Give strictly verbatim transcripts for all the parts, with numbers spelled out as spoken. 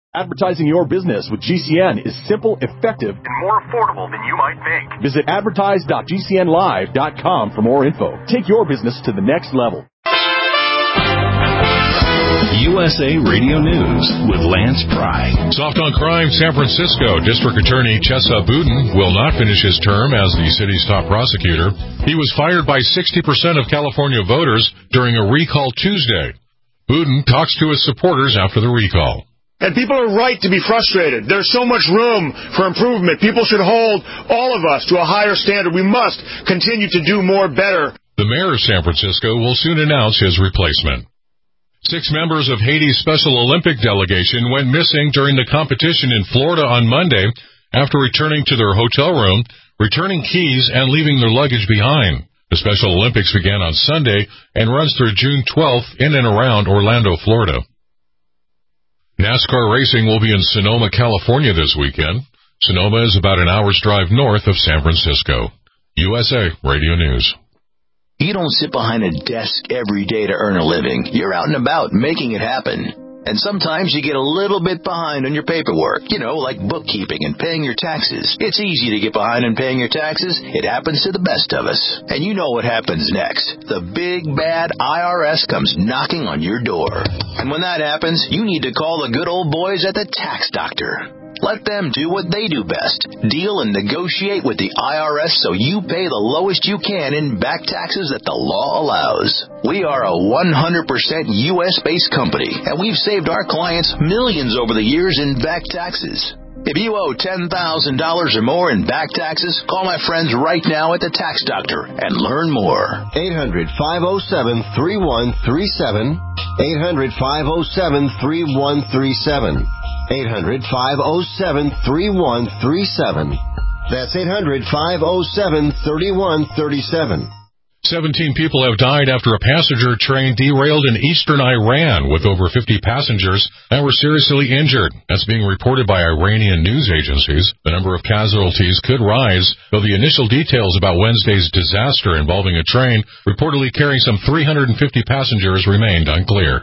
Advertising your business with G C N is simple, effective, and more affordable than you might think. Visit advertise dot g c n live dot com for more info. Take your business to the next level. U S A Radio News with Lance Pry. Soft on crime, San Francisco District Attorney Chesa Boudin will not finish his term as the city's top prosecutor. He was fired by sixty percent of California voters during a recall Tuesday. Boudin talks to his supporters after the recall. And people are right to be frustrated. There's so much room for improvement. People should hold all of us to a higher standard. We must continue to do more better. The mayor of San Francisco will soon announce his replacement. Six members of Haiti's Special Olympic delegation went missing during the competition in Florida on Monday after returning to their hotel room, returning keys, and leaving their luggage behind. The Special Olympics began on Sunday and runs through June twelfth in and around Orlando, Florida. NASCAR racing will be in Sonoma, California this weekend. Sonoma is about an hour's drive north of San Francisco. U S A Radio News. You don't sit behind a desk every day to earn a living. You're out and about making it happen. And sometimes you get a little bit behind on your paperwork, you know, like bookkeeping and paying your taxes. It's easy to get behind in paying your taxes. It happens to the best of us. And you know what happens next. The big, bad I R S comes knocking on your door. And when that happens, you need to call the good old boys at the Tax Doctor. Let them do what they do best. Deal and negotiate with the I R S so you pay the lowest you can in back taxes that the law allows. We are a one hundred percent U S-based company, and we've saved our clients millions over the years in back taxes. If you owe ten thousand dollars or more in back taxes, call my friends right now at the Tax Doctor and learn more. eight hundred, five oh seven, three one three seven. eight hundred, five oh seven, three one three seven. eight hundred, five oh seven, three one three seven. That's eight hundred, five oh seven, three one three seven. Seventeen people have died after a passenger train derailed in eastern Iran with over fifty passengers that were seriously injured. That's being reported by Iranian news agencies. The number of casualties could rise, though the initial details about Wednesday's disaster involving a train reportedly carrying some three hundred fifty passengers remained unclear.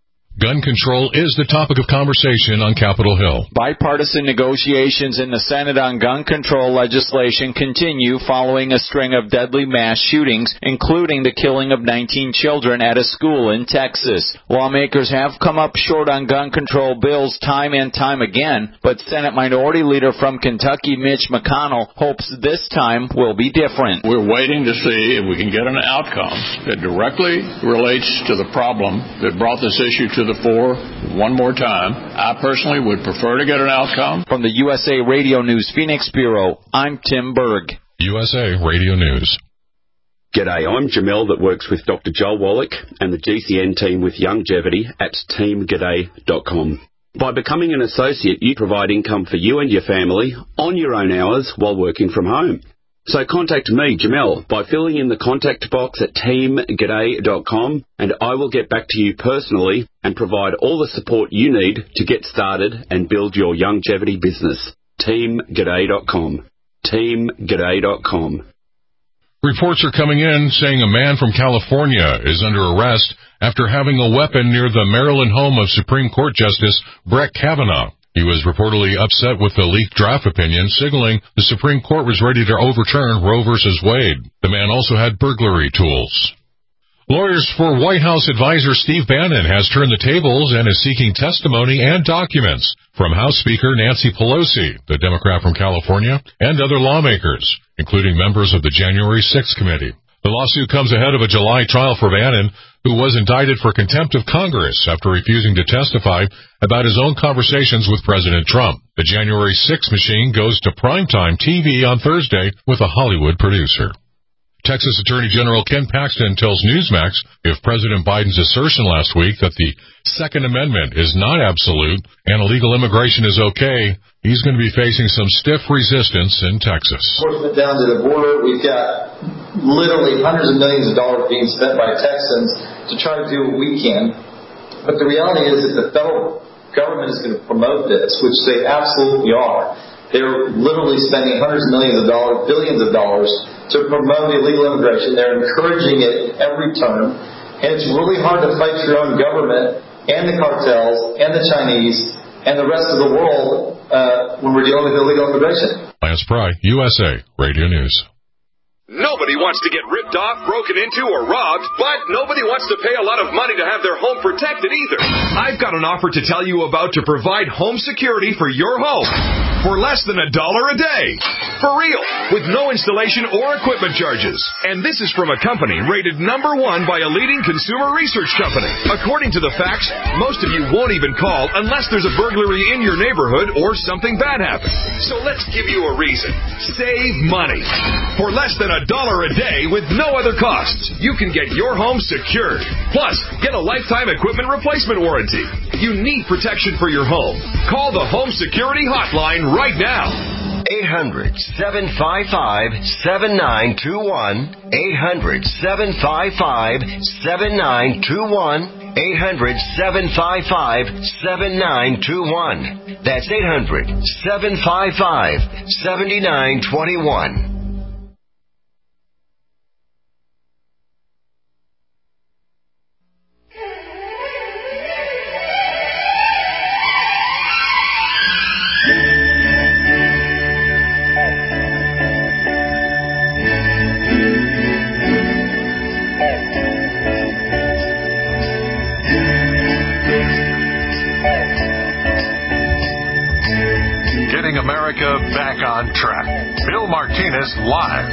Gun control is the topic of conversation on Capitol Hill. Bipartisan negotiations in the Senate on gun control legislation continue following a string of deadly mass shootings, including the killing of nineteen children at a school in Texas. Lawmakers have come up short on gun control bills time and time again, but Senate Minority Leader from Kentucky, Mitch McConnell, hopes this time will be different. We're waiting to see if we can get an outcome that directly relates to the problem that brought this issue to the fore one more time. I personally would prefer to get an outcome. From the U S A Radio News Phoenix Bureau, I'm Tim Berg. U S A Radio News. G'day, I'm Jamel that works with Doctor Joel Wallach and the G C N team with Longevity at team g'day dot com. By becoming an associate, you provide income for you and your family on your own hours while working from home. So contact me, Jamel, by filling in the contact box at team g'day dot com, and I will get back to you personally and provide all the support you need to get started and build your longevity business. team g'day dot com. team g'day dot com. Reports are coming in saying a man from California is under arrest after having a weapon near the Maryland home of Supreme Court Justice Brett Kavanaugh. He was reportedly upset with the leaked draft opinion, signaling the Supreme Court was ready to overturn Roe versus Wade. The man also had burglary tools. Lawyers for White House advisor Steve Bannon has turned the tables and is seeking testimony and documents from House Speaker Nancy Pelosi, the Democrat from California, and other lawmakers, including members of the January sixth committee. The lawsuit comes ahead of a July trial for Bannon, who was indicted for contempt of Congress after refusing to testify about his own conversations with President Trump. The January sixth machine goes to primetime T V on Thursday with a Hollywood producer. Texas Attorney General Ken Paxton tells Newsmax if President Biden's assertion last week that the Second Amendment is not absolute and illegal immigration is okay, he's going to be facing some stiff resistance in Texas. Enforcement down to the border, we've got literally hundreds of millions of dollars being spent by Texans to try to do what we can. But the reality is that the federal government is going to promote this, which they absolutely are. They're literally spending hundreds of millions of dollars, billions of dollars to promote illegal immigration. They're encouraging it every turn. And it's really hard to fight your own government and the cartels and the Chinese and the rest of the world uh, when we're dealing with illegal immigration. Lance Pry, U S A Radio News. Nobody wants to get ripped off, broken into, or robbed, but nobody wants to pay a lot of money to have their home protected either. I've got an offer to tell you about to provide home security for your home for less than a dollar a day. For real, with no installation or equipment charges. And this is from a company rated number one by a leading consumer research company. According to the facts, most of you won't even call unless there's a burglary in your neighborhood or something bad happens. So let's give you a reason. Save money. For less than a A dollar a day with no other costs. You can get your home secured. Plus, get a lifetime equipment replacement warranty. You need protection for your home. Call the Home Security Hotline right now. eight hundred, seven five five, seven nine two one. eight hundred, seven five five, seven nine two one. eight hundred, seven five five, seven nine two one. That's eight hundred, seven five five, seven nine two one. America back on track. Bill Martinez live.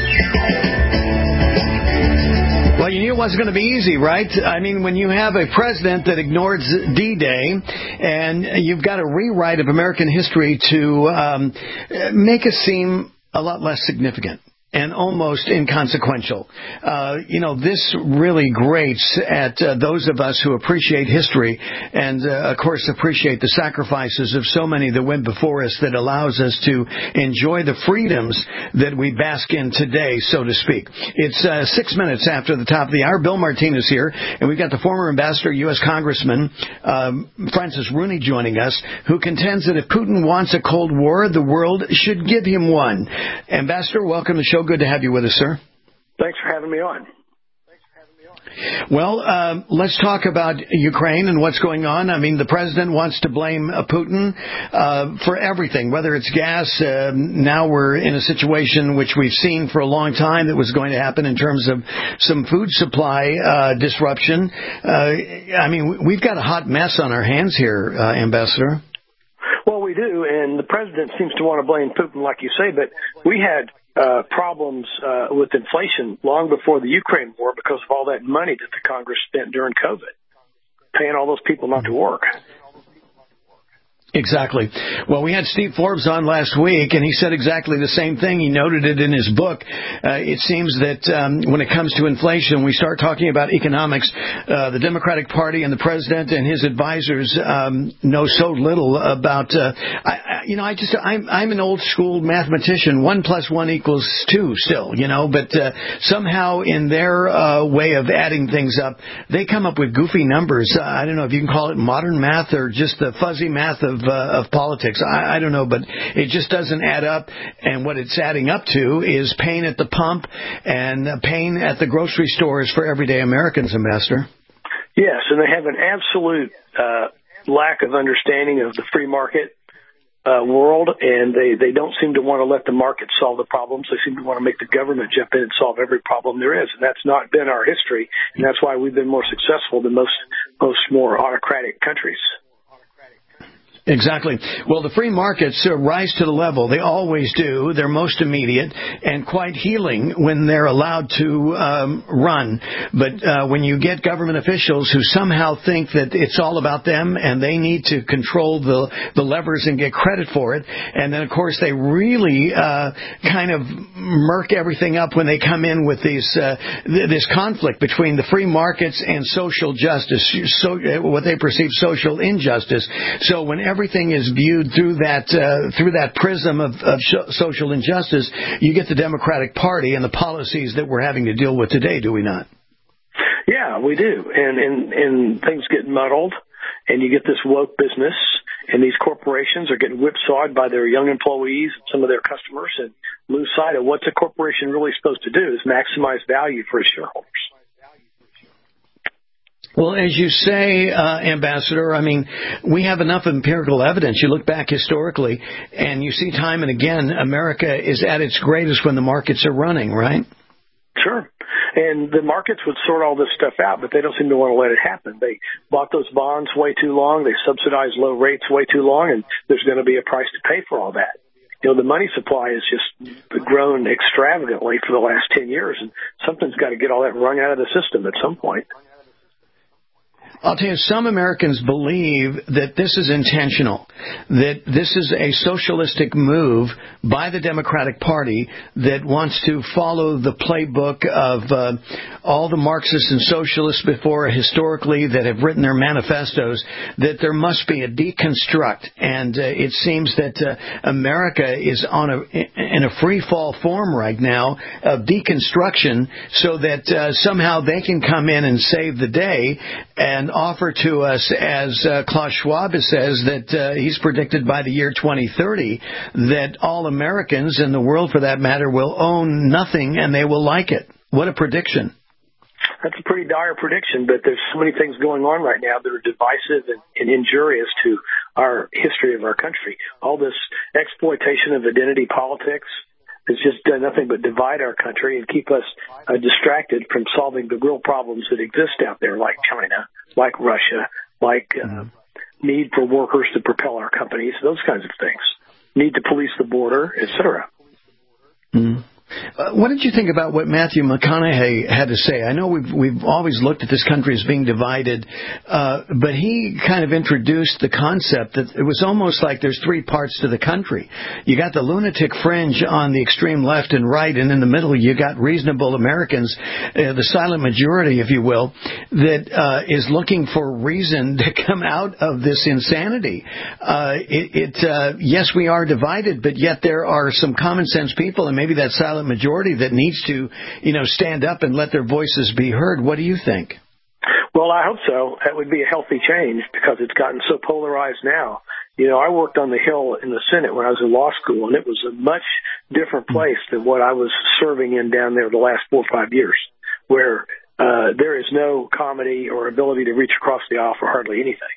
Well, you knew it wasn't going to be easy, right? I mean, when you have a president that ignores D-Day and you've got a rewrite of American history to um, make us seem a lot less significant and almost inconsequential. Uh, you know, this really grates at uh, those of us who appreciate history and, uh, of course, appreciate the sacrifices of so many that went before us that allows us to enjoy the freedoms that we bask in today, so to speak. It's uh, six minutes after the top of the hour. Bill Martinez here, and we've got the former ambassador, U S Congressman um, Francis Rooney joining us, who contends that if Putin wants a Cold War, the world should give him one. Ambassador, welcome to the show. Good to have you with us, sir. Thanks for having me on. Well, uh, let's talk about Ukraine and what's going on. I mean, the president wants to blame uh, Putin uh, for everything, whether it's gas. Uh, now we're in a situation which we've seen for a long time that was going to happen in terms of some food supply uh, disruption. Uh, I mean, we've got a hot mess on our hands here, uh, Ambassador. Well, we do, and the president seems to want to blame Putin, like you say, but we had Uh, problems uh, with inflation long before the Ukraine war because of all that money that the Congress spent during COVID, paying all those people not to work. Exactly. Well, we had Steve Forbes on last week, and he said exactly the same thing. He noted it in his book. Uh, it seems that um, when it comes to inflation, we start talking about economics. Uh, the Democratic Party and the president and his advisors um, know so little about. Uh, I, I, you know, I just I'm I'm an old school mathematician. One plus one equals two, still. You know, but uh, somehow in their uh, way of adding things up, they come up with goofy numbers. Uh, I don't know if you can call it modern math or just the fuzzy math of. Uh, of politics. I, I don't know, but it just doesn't add up. And what it's adding up to is pain at the pump and pain at the grocery stores for everyday Americans, Ambassador. Yes, and they have an absolute uh, lack of understanding of the free market uh, world, and they, they don't seem to want to let the market solve the problems. They seem to want to make the government jump in and solve every problem there is, and that's not been our history, and that's why we've been more successful than most most more autocratic countries. Exactly. Well, the free markets uh, rise to the level. They always do. They're most immediate and quite healing when they're allowed to um, run. But uh, when you get government officials who somehow think that it's all about them and they need to control the, the levers and get credit for it, and then, of course, they really uh, kind of murk everything up when they come in with these, uh, th- this conflict between the free markets and social justice, so, uh, what they perceive social injustice. So whenever everything is viewed through that uh, through that prism of, of sh- social injustice, you get the Democratic Party and the policies that we're having to deal with today, do we not? Yeah, we do. And, and, and things get muddled, and you get this woke business, and these corporations are getting whipsawed by their young employees and some of their customers and lose sight of what's a corporation really supposed to do is maximize value for its shareholders. Well, as you say, uh, Ambassador, I mean, we have enough empirical evidence. You look back historically, and you see time and again, America is at its greatest when the markets are running, right? Sure. And the markets would sort all this stuff out, but they don't seem to want to let it happen. They bought those bonds way too long. They subsidized low rates way too long, and there's going to be a price to pay for all that. You know, the money supply has just grown extravagantly for the last ten years, and something's got to get all that wrung out of the system at some point. I'll tell you, some Americans believe that this is intentional, that this is a socialistic move by the Democratic Party that wants to follow the playbook of uh, all the Marxists and socialists before historically that have written their manifestos, that there must be a deconstruct. And uh, it seems that uh, America is on a in a free fall form right now of deconstruction so that uh, somehow they can come in and save the day and offer to us, as uh, Klaus Schwab says, that uh, he's predicted by the year twenty thirty that all Americans in the world, for that matter, will own nothing and they will like it. What a prediction. That's a pretty dire prediction, but there's so many things going on right now that are divisive and, and injurious to our history of our country. All this exploitation of identity politics has just done nothing but divide our country and keep us uh, distracted from solving the real problems that exist out there, like China, like Russia, like uh, need for workers to propel our companies, those kinds of things, need to police the border, et cetera. Mm. Uh, what did you think about what Matthew McConaughey had to say? I know we've we've always looked at this country as being divided, uh, but he kind of introduced the concept that it was almost like there's three parts to the country. You got the lunatic fringe on the extreme left and right, and in the middle you got reasonable Americans, uh, the silent majority, if you will, that uh, is looking for reason to come out of this insanity. Uh, it, it uh, yes, we are divided, but yet there are some common sense people, and maybe that silent majority that needs to, you know, stand up and let their voices be heard. What do you think? Well, I hope so. That would be a healthy change because it's gotten so polarized now. You know, I worked on the Hill in the Senate when I was in law school, and it was a much different place than what I was serving in down there the last four or five years, where uh, there is no comedy or ability to reach across the aisle for hardly anything.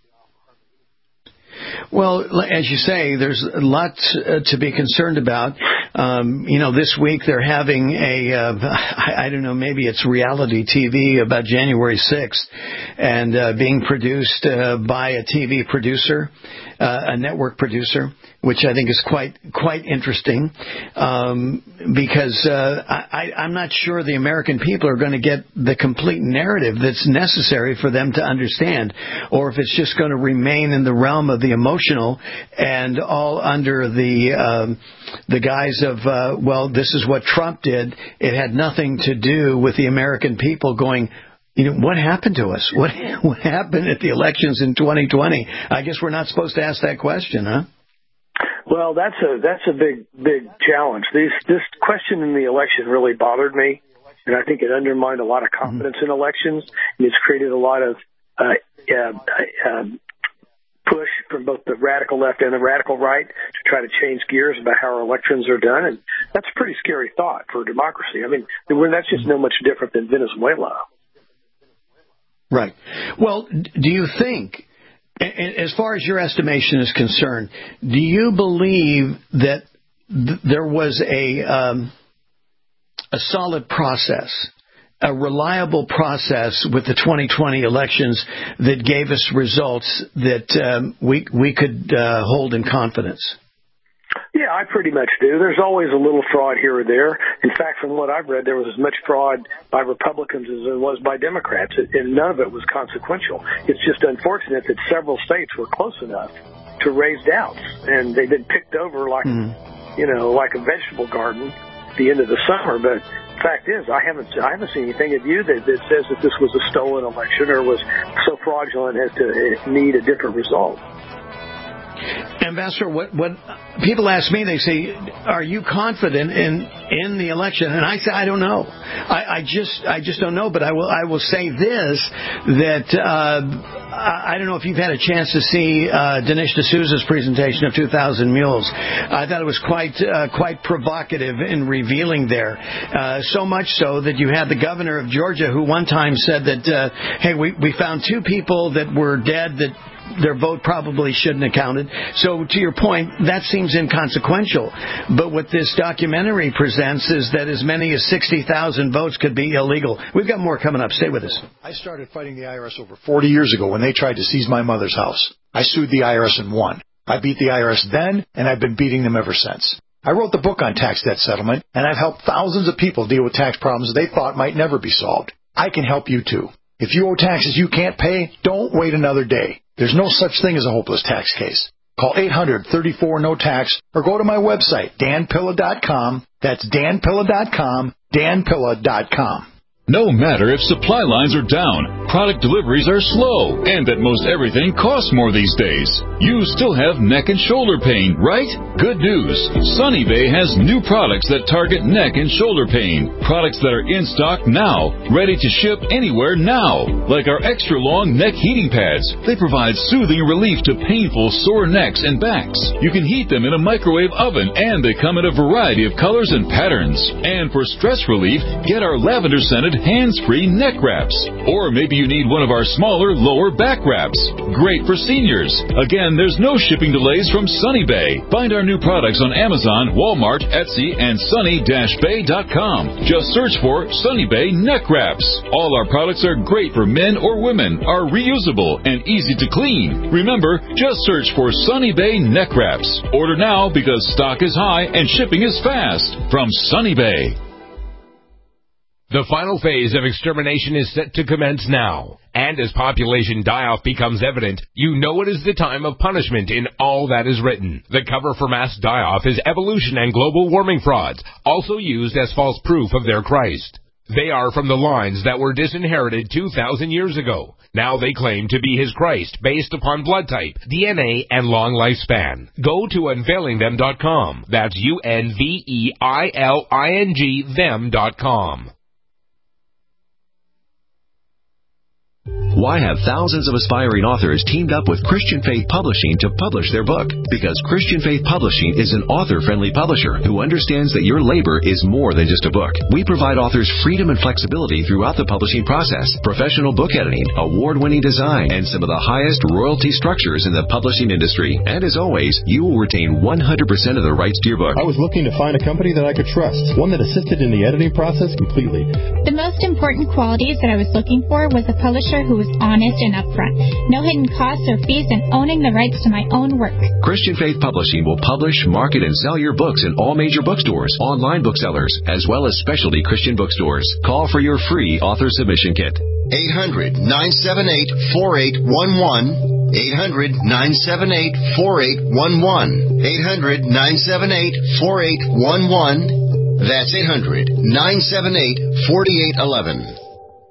Well, as you say, there's a lot uh, to be concerned about. Um, you know, this week they're having a, uh, I, I don't know, maybe it's reality T V about January sixth, and uh, being produced uh, by a T V producer, uh, a network producer, which I think is quite quite interesting, um, because uh, I, I'm not sure the American people are going to get the complete narrative that's necessary for them to understand, or if it's just going to remain in the realm of the emotional and all under the um, the guise of, uh, well, this is what Trump did. It had nothing to do with the American people going, you know, what happened to us? What what happened at the elections in twenty twenty? I guess we're not supposed to ask that question, huh? Well, that's a that's a big big challenge. This this question in the election really bothered me, and I think it undermined a lot of confidence mm-hmm. in elections, and it's created a lot of uh, uh, um, push from both the radical left and the radical right to try to change gears about how our elections are done, and that's a pretty scary thought for democracy. I mean, that's just no much different than Venezuela. Right. Well, do you think, as far as your estimation is concerned, do you believe that th- there was a um, a solid process, a reliable process with the twenty twenty elections that gave us results that um, we we could uh, hold in confidence? Yeah, I pretty much do. There's always a little fraud here or there. In fact, from what I've read, there was as much fraud by Republicans as there was by Democrats, and none of it was consequential. It's just unfortunate that several states were close enough to raise doubts, and they've been picked over like, mm. you know, like a vegetable garden at the end of the summer. But the fact is, I haven't I haven't seen anything of you that, that says that this was a stolen election or was so fraudulent as to need a different result. Ambassador, what, what people ask me, they say, are you confident in, in the election? And I say, I don't know. I, I just I just don't know. But I will I will say this, that uh, I don't know if you've had a chance to see uh, Dinesh D'Souza's presentation of two thousand Mules. I thought it was quite uh, quite provocative and revealing there. Uh, so much so that you had the governor of Georgia who one time said that, uh, hey, we, we found two people that were dead that their vote probably shouldn't have counted. So to your point, that seems inconsequential. But what this documentary presents is that as many as sixty thousand votes could be illegal. We've got more coming up. Stay with us. I started fighting the I R S over forty years ago when they tried to seize my mother's house. I sued the I R S and won. I beat the I R S then, and I've been beating them ever since. I wrote the book on tax debt settlement, and I've helped thousands of people deal with tax problems they thought might never be solved. I can help you too. If you owe taxes you can't pay, don't wait another day. There's no such thing as a hopeless tax case. Call eight hundred, thirty-four, no tax or go to my website, dan pilla dot com. That's dan pilla dot com, dan pilla dot com. No matter if supply lines are down, product deliveries are slow, and that most everything costs more these days, you still have neck and shoulder pain, right? Good news. Sunny Bay has new products that target neck and shoulder pain. Products that are in stock now, ready to ship anywhere now. Like our extra long neck heating pads. They provide soothing relief to painful sore necks and backs. You can heat them in a microwave oven, and they come in a variety of colors and patterns. And for stress relief, get our lavender scented hands-free neck wraps. Or maybe you need one of our smaller lower back wraps. Great for seniors. Again, there's no shipping delays from Sunny Bay. Find our new products on Amazon, Walmart, Etsy, and sunny dash bay dot com. Just search for Sunny Bay neck wraps. All our products are great for men or women, are reusable, and easy to clean. Remember, just search for Sunny Bay neck wraps. Order now because stock is high and shipping is fast. From Sunny Bay. The final phase of extermination is set to commence now. And as population die-off becomes evident, you know it is the time of punishment in all that is written. The cover for mass die-off is evolution and global warming frauds, also used as false proof of their Christ. They are from the lines that were disinherited two thousand years ago. Now they claim to be his Christ based upon blood type, D N A, and long lifespan. Go to unveiling them dot com. That's U N V E I L I N G them dot com. Why have thousands of aspiring authors teamed up with Christian Faith Publishing to publish their book? Because Christian Faith Publishing is an author-friendly publisher who understands that your labor is more than just a book. We provide authors freedom and flexibility throughout the publishing process, professional book editing, award-winning design, and some of the highest royalty structures in the publishing industry. And as always, you will retain one hundred percent of the rights to your book. I was looking to find a company that I could trust, one that assisted in the editing process completely. The most important qualities that I was looking for was a publisher who was honest and upfront. No hidden costs or fees, and owning the rights to my own work. Christian Faith Publishing will publish, market, and sell your books in all major bookstores, online booksellers, as well as specialty Christian bookstores. Call for your free author submission kit. eight hundred, nine seven eight, four eight one one. eight hundred, nine seven eight, four eight one one. eight hundred, nine seven eight, four eight one one. That's eight hundred, nine seven eight, four eight one one.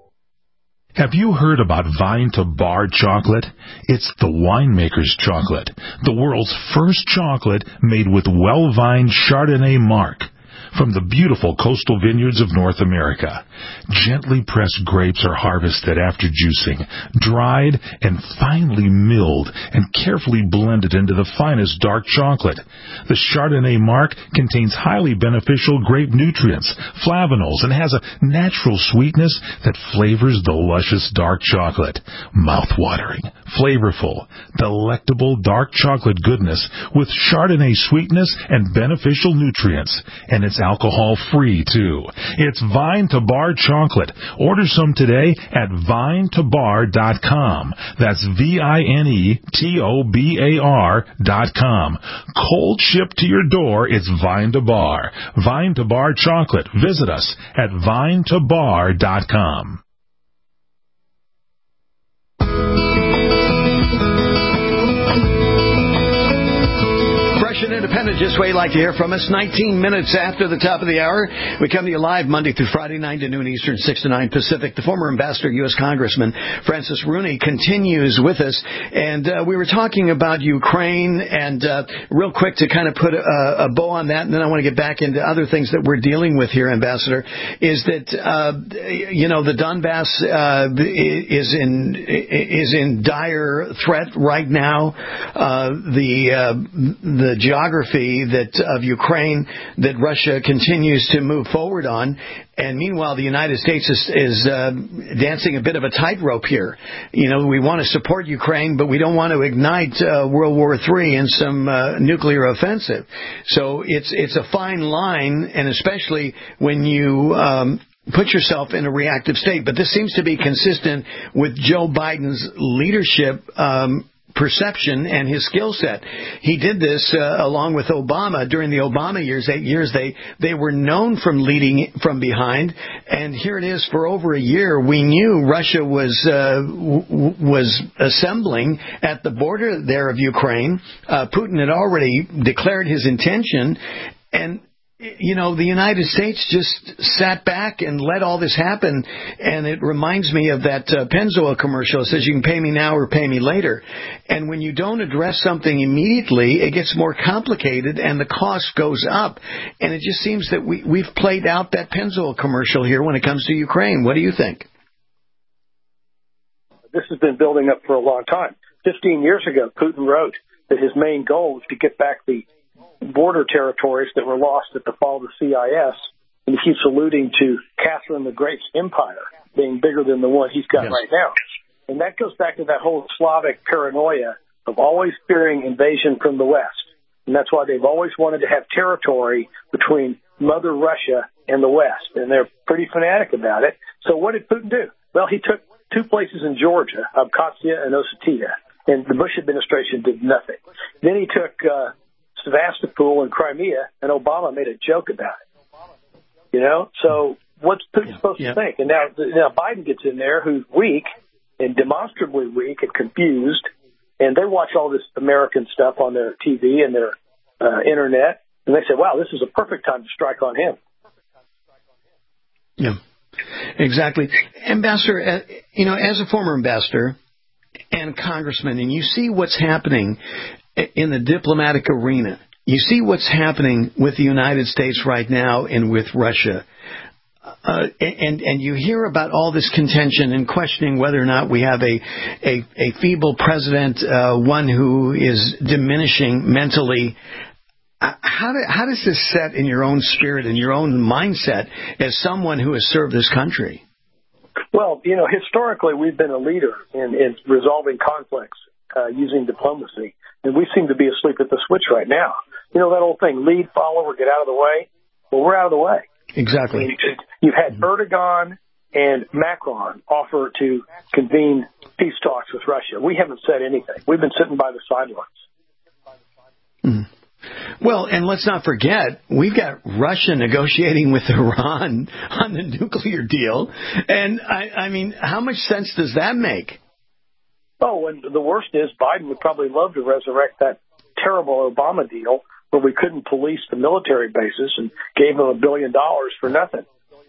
Have you heard about Vine to Bar chocolate? It's the winemaker's chocolate, the world's first chocolate made with well-vined Chardonnay marc from the beautiful coastal vineyards of North America. Gently pressed grapes are harvested after juicing, dried and finely milled and carefully blended into the finest dark chocolate. The Chardonnay marc contains highly beneficial grape nutrients, flavanols, and has a natural sweetness that flavors the luscious dark chocolate. Mouth-watering, flavorful, delectable dark chocolate goodness with Chardonnay sweetness and beneficial nutrients. And it's alcohol-free, too. It's Vine to Bar chocolate. Order some today at vine to bar dot com. That's V I N E T O B A R dot com. Cold shipped to your door, it's Vine to Bar. Vine to Bar chocolate. Visit us at vine to bar dot com. Citizen Independent, just way you like to hear from us. nineteen minutes after the top of the hour. We come to you live Monday through Friday, nine to noon Eastern, six to nine Pacific. The former ambassador, U S Congressman Francis Rooney, continues with us. And uh, we were talking about Ukraine. And uh, real quick to kind of put a, a bow on that, and then I want to get back into other things that we're dealing with here, Ambassador, is that, uh, you know, the Donbass uh, is in is in dire threat right now. Uh, the uh, the geography that of Ukraine that Russia continues to move forward on, and meanwhile the United States is, is uh, dancing a bit of a tightrope here. You know, we want to support Ukraine, but we don't want to ignite uh, World War Three and some uh, nuclear offensive. So it's it's a fine line, and especially when you um, put yourself in a reactive state. But this seems to be consistent with Joe Biden's leadership um, perception and his skill set. He did this uh, along with Obama during the Obama years, eight years. They they were known from leading from behind, and here it is for over a year. We knew Russia was uh, w- was assembling at the border there of Ukraine. Uh, Putin had already declared his intention, and you know, the United States just sat back and let all this happen. And it reminds me of that uh, Pennzoil commercial. It says you can pay me now or pay me later. And when you don't address something immediately, it gets more complicated and the cost goes up. And it just seems that we, we've played out that Pennzoil commercial here when it comes to Ukraine. What do you think? This has been building up for a long time. Fifteen years ago, Putin wrote that his main goal was to get back the border territories that were lost at the fall of the C I S, and he keeps alluding to Catherine the Great's empire being bigger than the one he's got yes. right now. And that goes back to that whole Slavic paranoia of always fearing invasion from the West. And that's why they've always wanted to have territory between Mother Russia and the West, and they're pretty fanatic about it. So what did Putin do? Well, he took two places in Georgia, Abkhazia and Ossetia, and the Bush administration did nothing. Then he took uh, Sevastopol and Crimea, and Obama made a joke about it. You know, so what's Putin supposed yeah. to think? And now, now Biden gets in there, who's weak and demonstrably weak and confused, and they watch all this American stuff on their T V and their uh, internet, and they say, "Wow, this is a perfect time to strike on him." Yeah, exactly, Ambassador. Uh, you know, as a former ambassador and congressman, and you see what's happening in the diplomatic arena. You see what's happening with the United States right now and with Russia. Uh, and, and you hear about all this contention and questioning whether or not we have a, a, a feeble president, uh, one who is diminishing mentally. How, do, how does this set in your own spirit and your own mindset as someone who has served this country? Well, you know, historically we've been a leader in, in resolving conflicts uh, using diplomacy. And we seem to be asleep at the switch right now. You know that old thing, lead, follow, or get out of the way? Well, we're out of the way. Exactly. I mean, you've had Erdogan and Macron offer to convene peace talks with Russia. We haven't said anything. We've been sitting by the sidelines. Mm. Well, and let's not forget, we've got Russia negotiating with Iran on the nuclear deal. And, I, I mean, how much sense does that make? Oh, and the worst is Biden would probably love to resurrect that terrible Obama deal where we couldn't police the military bases and gave them a billion dollars for nothing.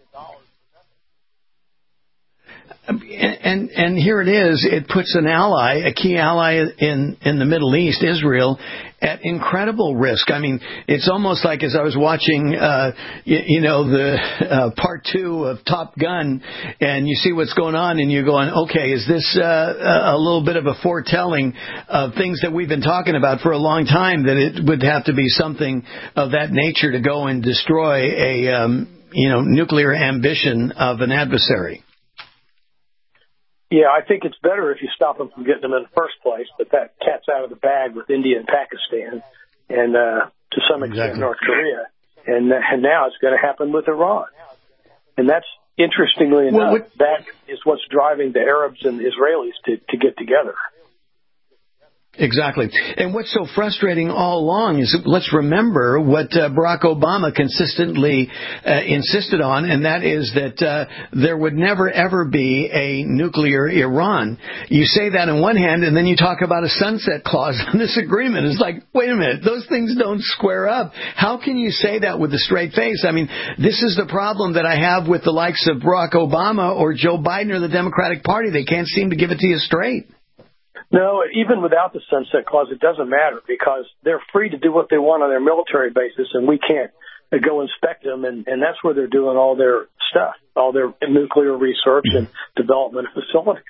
And, and and here it is. It puts an ally, a key ally in, in the Middle East, Israel, at incredible risk. I mean, it's almost like as I was watching, uh, you, you know, the uh, part two of Top Gun, and you see what's going on, and you're going, okay, is this uh, a little bit of a foretelling of things that we've been talking about for a long time, that it would have to be something of that nature to go and destroy a, um, you know, nuclear ambition of an adversary? Yeah, I think it's better if you stop them from getting them in the first place, but that cat's out of the bag with India and Pakistan and uh, to some extent exactly. North Korea. And, uh, and now it's going to happen with Iran. And that's, interestingly enough, well, what, that is what's driving the Arabs and the Israelis to, to get together. Exactly. And what's so frustrating all along is, let's remember what uh, Barack Obama consistently uh, insisted on, and that is that uh, there would never, ever be a nuclear Iran. You say that on one hand, and then you talk about a sunset clause on this agreement. It's like, wait a minute, those things don't square up. How can you say that with a straight face? I mean, this is the problem that I have with the likes of Barack Obama or Joe Biden or the Democratic Party. They can't seem to give it to you straight. No, even without the sunset clause, it doesn't matter because they're free to do what they want on their military bases, and we can't uh, go inspect them, and, and that's where they're doing all their stuff, all their nuclear research and development facilities.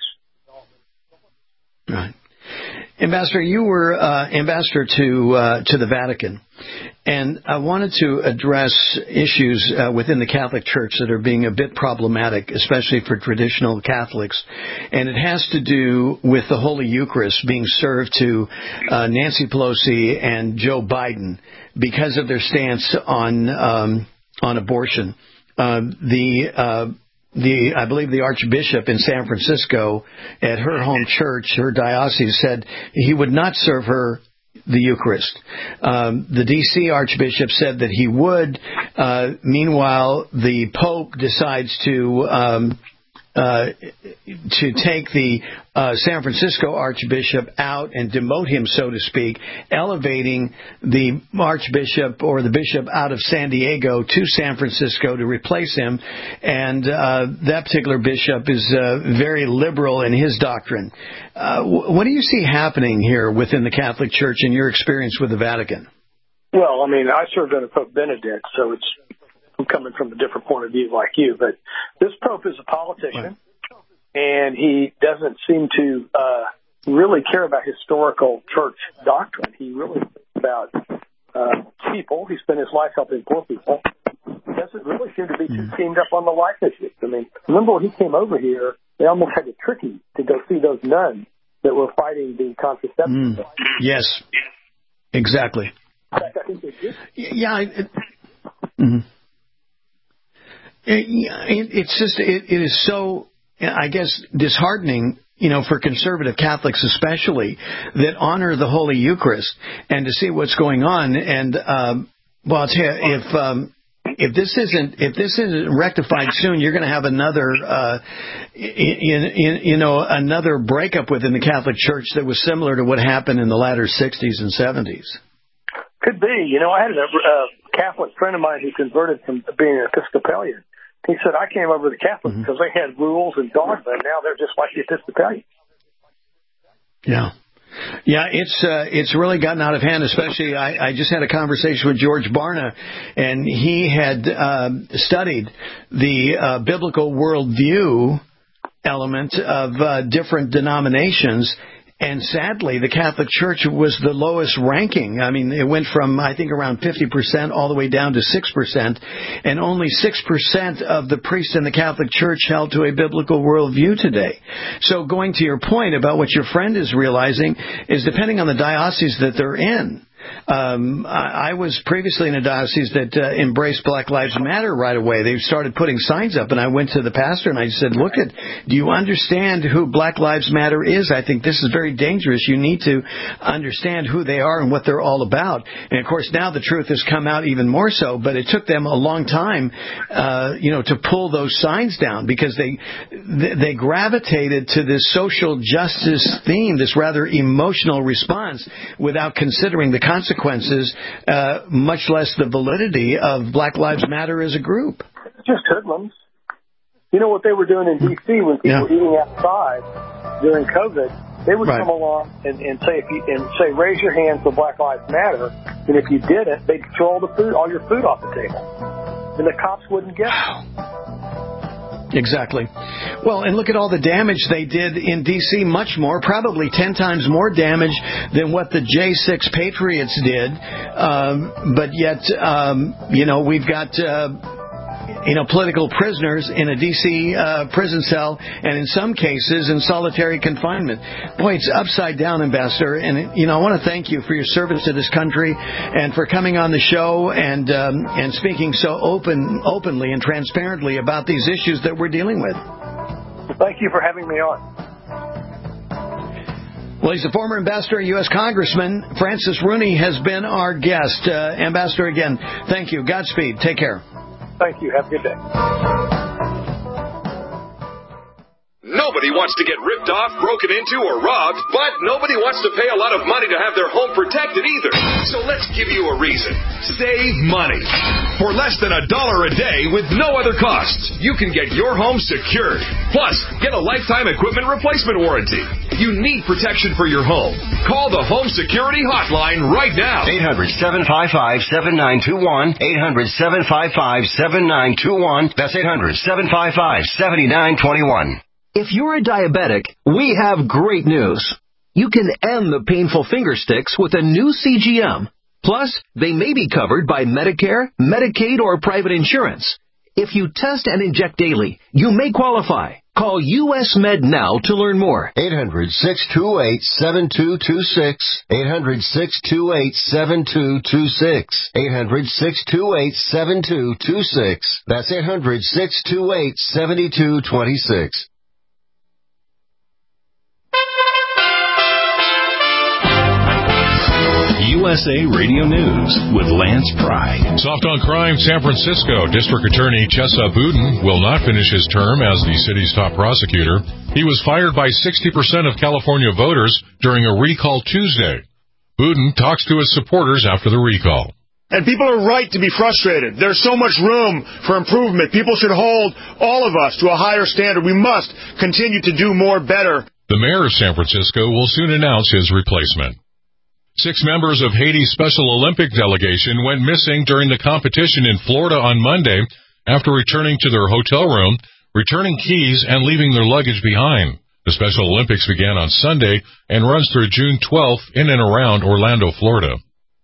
Right. Ambassador, you were uh, ambassador to uh, to the Vatican, and I wanted to address issues uh, within the Catholic Church that are being a bit problematic, especially for traditional Catholics, and it has to do with the Holy Eucharist being served to uh, Nancy Pelosi and Joe Biden because of their stance on um, on abortion. Uh, the uh, The, I believe the Archbishop in San Francisco at her home church, her diocese, said he would not serve her the Eucharist. Um, the D C Archbishop said that he would. Uh, meanwhile, the Pope decides to um, uh, to take the uh, San Francisco Archbishop out and demote him, so to speak, elevating the Archbishop or the Bishop out of San Diego to San Francisco to replace him. And uh, that particular bishop is uh, very liberal in his doctrine. Uh, what do you see happening here within the Catholic Church in your experience with the Vatican? Well, I mean, I served under Pope Benedict, so it's I'm coming from a different point of view like you. But this Pope is a politician, and he doesn't seem to uh, really care about historical church doctrine. He really cares about uh, people. He spent his life helping poor people. He doesn't really seem to be too teamed up on the life issues. I mean, remember when he came over here, they almost had to trick him to go see those nuns that were fighting the contraception. Mm. Yes, exactly. In fact, I think they did. Yeah. It, mm-hmm. it, it, it's just, it, it is so, I guess, disheartening, you know, for conservative Catholics especially, that honor the Holy Eucharist, and to see what's going on. And, um, well, I'll tell you, if, um, if this isn't if this isn't rectified soon, you're going to have another, uh, in, in, you know, another breakup within the Catholic Church that was similar to what happened in the latter sixties and seventies. Could be. You know, I had a uh, Catholic friend of mine who converted from being an Episcopalian. He said, I came over to the Catholics mm-hmm. because they had rules and dogma, and now they're just like the Episcopalians. Yeah. Yeah, it's uh, it's really gotten out of hand, especially I, I just had a conversation with George Barna, and he had uh, studied the uh, biblical worldview element of uh, different denominations. And sadly, the Catholic Church was the lowest ranking. I mean, it went from, I think, around fifty percent all the way down to six percent. And only six percent of the priests in the Catholic Church held to a biblical worldview today. So going to your point about what your friend is realizing is depending on the diocese that they're in. Um, I, I was previously in a diocese that uh, embraced Black Lives Matter right away. They started putting signs up, and I went to the pastor and I said, look, at, do you understand who Black Lives Matter is? I think this is very dangerous. You need to understand who they are and what they're all about. And, of course, now the truth has come out even more so, but it took them a long time, uh, you know, to pull those signs down because they they gravitated to this social justice theme, this rather emotional response, without considering the consequences, uh, much less the validity of Black Lives Matter as a group. It's just hoodlums. You know what they were doing in D C when people yeah. were eating outside during COVID? They would right. come along and, and say, if you, and say, raise your hand for Black Lives Matter. And if you didn't, they'd throw all the food, all your food off the table, and the cops wouldn't get it. Exactly. Well, and look at all the damage they did in D C, much more, probably ten times more damage than what the J six Patriots did. Um, but yet, um, you know, we've got, uh, you know, political prisoners in a D C uh, prison cell, and in some cases in solitary confinement. Boy, it's upside down, Ambassador. And, you know, I want to thank you for your service to this country and for coming on the show and um, and speaking so open, openly and transparently about these issues that we're dealing with. Thank you for having me on. Well, he's a former ambassador, U S Congressman. Francis Rooney has been our guest. Uh, Ambassador, again, thank you. Godspeed. Take care. Thank you. Have a good day. Nobody wants to get ripped off, broken into, or robbed, but nobody wants to pay a lot of money to have their home protected either. So let's give you a reason. Save money. For less than a dollar a day with no other costs, you can get your home secured. Plus, get a lifetime equipment replacement warranty. You need protection for your home. Call the Home Security Hotline right now. eight hundred, seven five five, seven nine two one. eight hundred, seven five five, seven nine two one. That's eight hundred, seven five five, seven nine two one. If you're a diabetic, we have great news. You can end the painful finger sticks with a new C G M. Plus, they may be covered by Medicare, Medicaid, or private insurance. If you test and inject daily, you may qualify. Call U S Med now to learn more. eight hundred, six two eight, seven two two six. eight hundred, six two eight, seven two two six. eight hundred, six two eight, seven two two six. That's eight hundred, six two eight, seven two two six. U S A Radio News with Lance Pry. Soft on crime, San Francisco District Attorney Chesa Boudin will not finish his term as the city's top prosecutor. He was fired by sixty percent of California voters during a recall Tuesday. Boudin talks to his supporters after the recall. And people are right to be frustrated. There's so much room for improvement. People should hold all of us to a higher standard. We must continue to do more better. The mayor of San Francisco will soon announce his replacement. Six members of Haiti's Special Olympic delegation went missing during the competition in Florida on Monday after returning to their hotel room, returning keys, and leaving their luggage behind. The Special Olympics began on Sunday and runs through June twelfth in and around Orlando, Florida.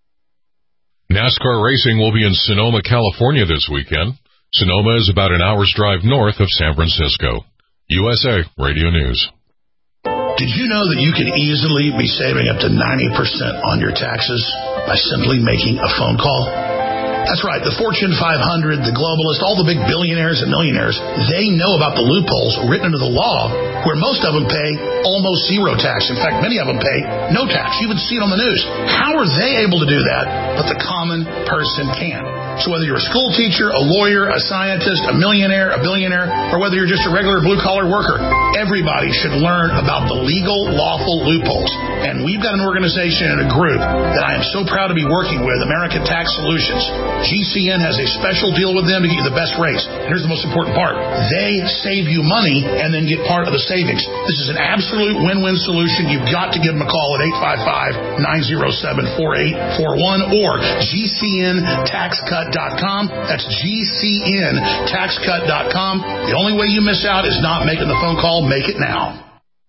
NASCAR racing will be in Sonoma, California this weekend. Sonoma is about an hour's drive north of San Francisco. U S A Radio News. Did you know that you can easily be saving up to ninety percent on your taxes by simply making a phone call? That's right. The Fortune five hundred, the globalists, all the big billionaires and millionaires, they know about the loopholes written into the law where most of them pay almost zero tax. In fact, many of them pay no tax. You would see it on the news. How are they able to do that, but the common person can't? So whether you're a school teacher, a lawyer, a scientist, a millionaire, a billionaire, or whether you're just a regular blue-collar worker, everybody should learn about the legal, lawful loopholes. And we've got an organization and a group that I am so proud to be working with, American Tax Solutions. G C N has a special deal with them to get you the best rates. And here's the most important part. They save you money and then get part of the savings. This is an absolute win-win solution. You've got to give them a call at eight five five, nine oh seven, four eight four one or G C N tax cut dot com. That's G C N tax cut dot com. The only way you miss out is not making the phone call. Make it now.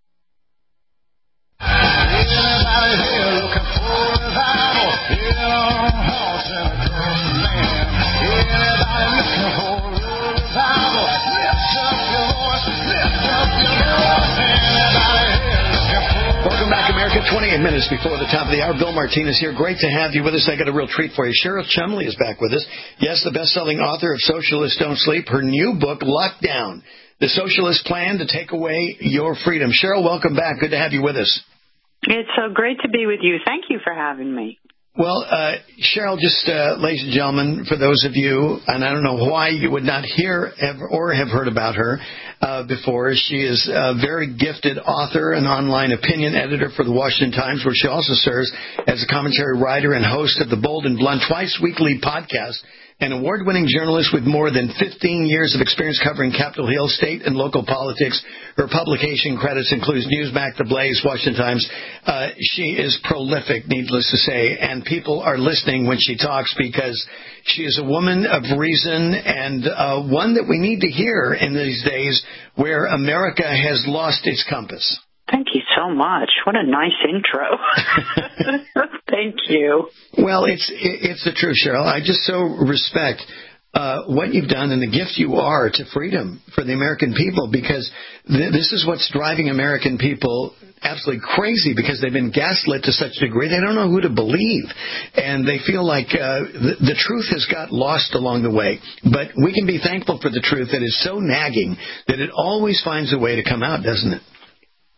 Welcome back, America. twenty-eight minutes before the top of the hour. Bill Martinez here. Great to have you with us. I got a real treat for you. Cheryl Chumley is back with us. Yes, the best-selling author of Socialists Don't Sleep. Her new book, Lockdown, The Socialist Plan to Take Away Your Freedom. Cheryl, welcome back. Good to have you with us. It's so great to be with you. Thank you for having me. Well, uh, Cheryl, just, uh, ladies and gentlemen, for those of you, and I don't know why you would not hear ever, or have heard about her uh, before, she is a very gifted author and online opinion editor for the Washington Times, where she also serves as a commentary writer and host of the Bold and Blunt twice-weekly podcast. An award-winning journalist with more than fifteen years of experience covering Capitol Hill, state, and local politics. Her publication credits includes Newsmax, The Blaze, Washington Times. Uh, she is prolific, needless to say, and people are listening when she talks because she is a woman of reason and uh, one that we need to hear in these days where America has lost its compass. Thank you so much. What a nice intro. Thank you. Well, it's it's the truth, Cheryl. I just so respect uh, what you've done and the gift you are to freedom for the American people, because th- this is what's driving American people absolutely crazy, because they've been gaslit to such a degree they don't know who to believe, and they feel like uh, the, the truth has got lost along the way. But we can be thankful for the truth that is so nagging that it always finds a way to come out, doesn't it?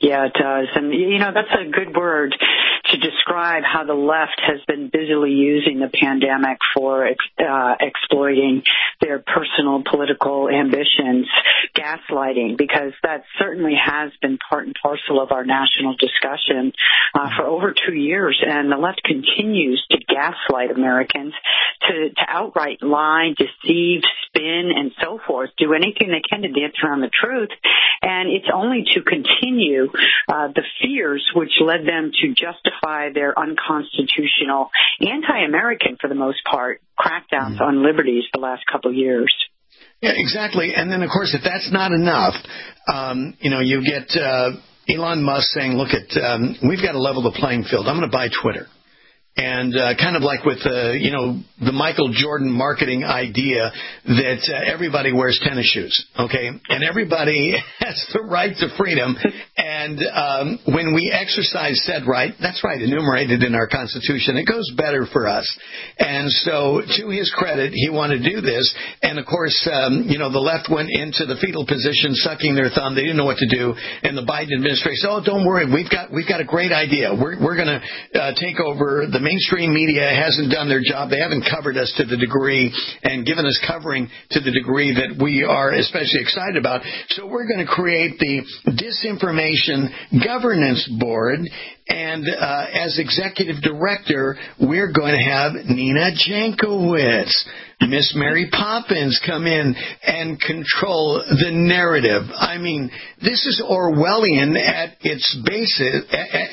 Yeah, it does. And, you know, that's a good word to describe how the left has been busily using the pandemic for uh, exploiting their personal political ambitions, gaslighting, because that certainly has been part and parcel of our national discussion uh, for over two years. And the left continues to gaslight Americans, to, to outright lie, deceive, spin, and so forth, do anything they can to dance around the truth. And it's only to continue uh, the fears which led them to justify their unconstitutional, anti-American, for the most part, crackdowns mm-hmm. on liberties the last couple of years. Yeah, exactly. And then, of course, if that's not enough, um, you know, you get uh, Elon Musk saying, look, at um, we've got to level the playing field. I'm going to buy Twitter. And uh, kind of like with, uh, you know, the Michael Jordan marketing idea that uh, everybody wears tennis shoes, okay? And everybody has the right to freedom. And um, when we exercise said right, that's right, enumerated in our Constitution, it goes better for us. And so to his credit, he wanted to do this. And, of course, um, you know, the left went into the fetal position, sucking their thumb. They didn't know what to do. And the Biden administration said, oh, don't worry, we've got we've got a great idea. We're, we're going to uh, take over the mainstream media hasn't done their job. They haven't covered us to the degree and given us covering to the degree that we are especially excited about. So we're going to create the Disinformation Governance Board. And uh, as executive director, we're going to have Nina Jankowicz, Miss Mary Poppins, come in and control the narrative. I mean, this is Orwellian at its basis.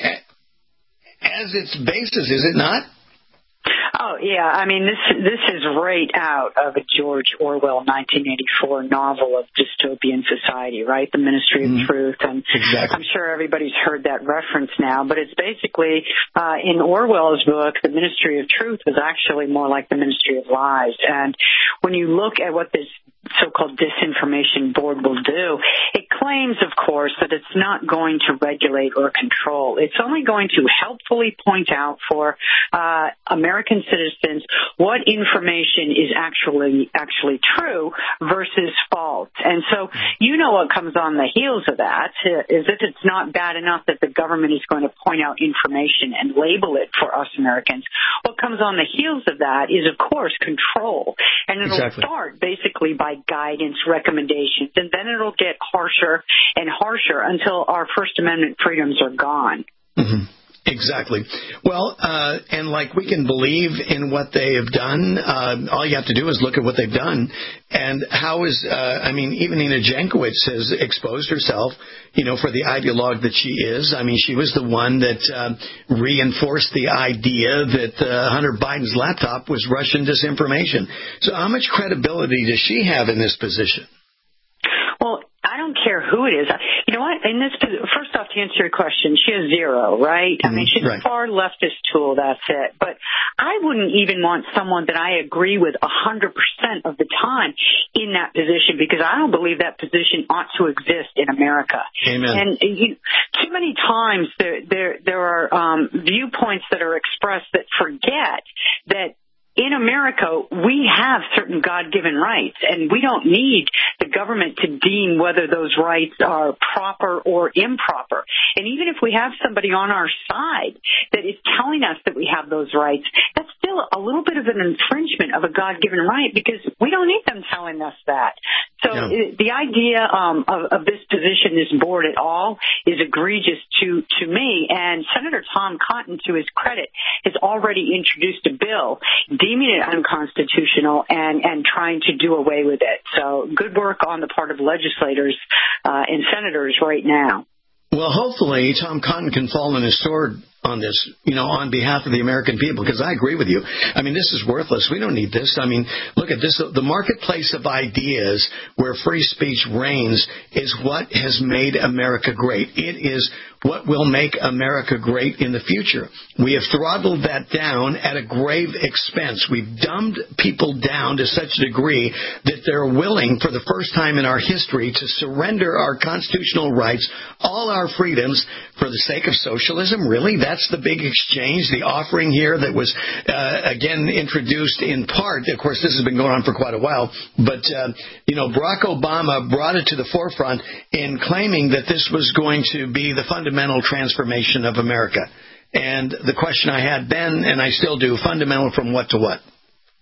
As its basis, is it not? Oh, yeah. I mean, this this is right out of a George Orwell nineteen eighty-four novel of dystopian society, right? The Ministry of mm-hmm. Truth. And exactly. I'm sure everybody's heard that reference now, but it's basically, uh, in Orwell's book, the Ministry of Truth was actually more like the Ministry of Lies. And when you look at what this so-called Disinformation Board will do, it claims, of course, that it's not going to regulate or control. It's only going to helpfully point out for uh, American citizens what information is actually actually true versus false. And so you know what comes on the heels of that is that it's not bad enough that the government is going to point out information and label it for us Americans. What comes on the heels of that is, of course, control. And it'll exactly. start basically by guidance, recommendations, and then it'll get harsher and harsher until our First Amendment freedoms are gone. Mm-hmm. Exactly. Well, uh, and like we can believe in what they have done. Uh, all you have to do is look at what they've done. And how is, uh, I mean, even Nina Jankowicz has exposed herself, you know, for the ideologue that she is. I mean, she was the one that uh, reinforced the idea that uh, Hunter Biden's laptop was Russian disinformation. So how much credibility does she have in this position? Well, I don't care who it is. You know what? In this, first off, to answer your question, she has zero, right? Mm-hmm. I mean, she's right. a far leftist tool. That's it. But I wouldn't even want someone that I agree with a hundred percent of the time in that position, because I don't believe that position ought to exist in America. Amen. And you, too many times there there there are um, viewpoints that are expressed that forget that in America, we have certain God-given rights, and we don't need the government to deem whether those rights are proper or improper. And even if we have somebody on our side that is telling us that we have those rights, that's still a little bit of an infringement of a God-given right, because we don't need them telling us that. So no. the idea um, of, of this position, this board at all, is egregious to, to me. And Senator Tom Cotton, to his credit, has already introduced a bill deeming it unconstitutional and, and trying to do away with it. So good work on the part of legislators uh, and senators right now. Well, hopefully Tom Cotton can fall on his sword on this, you know, on behalf of the American people, because I agree with you. I mean, this is worthless. We don't need this. I mean, look at this. The marketplace of ideas where free speech reigns is what has made America great. It is what will make America great in the future. We have throttled that down at a grave expense. We've dumbed people down to such a degree that they're willing, for the first time in our history, to surrender our constitutional rights, all our freedoms, for the sake of socialism. Really? that's the big exchange, the offering here that was, uh, again, introduced in part. Of course, this has been going on for quite a while, but, uh, you know, Barack Obama brought it to the forefront in claiming that this was going to be the fundamental transformation of America. And the question I had then, and I still do, fundamental from what to what?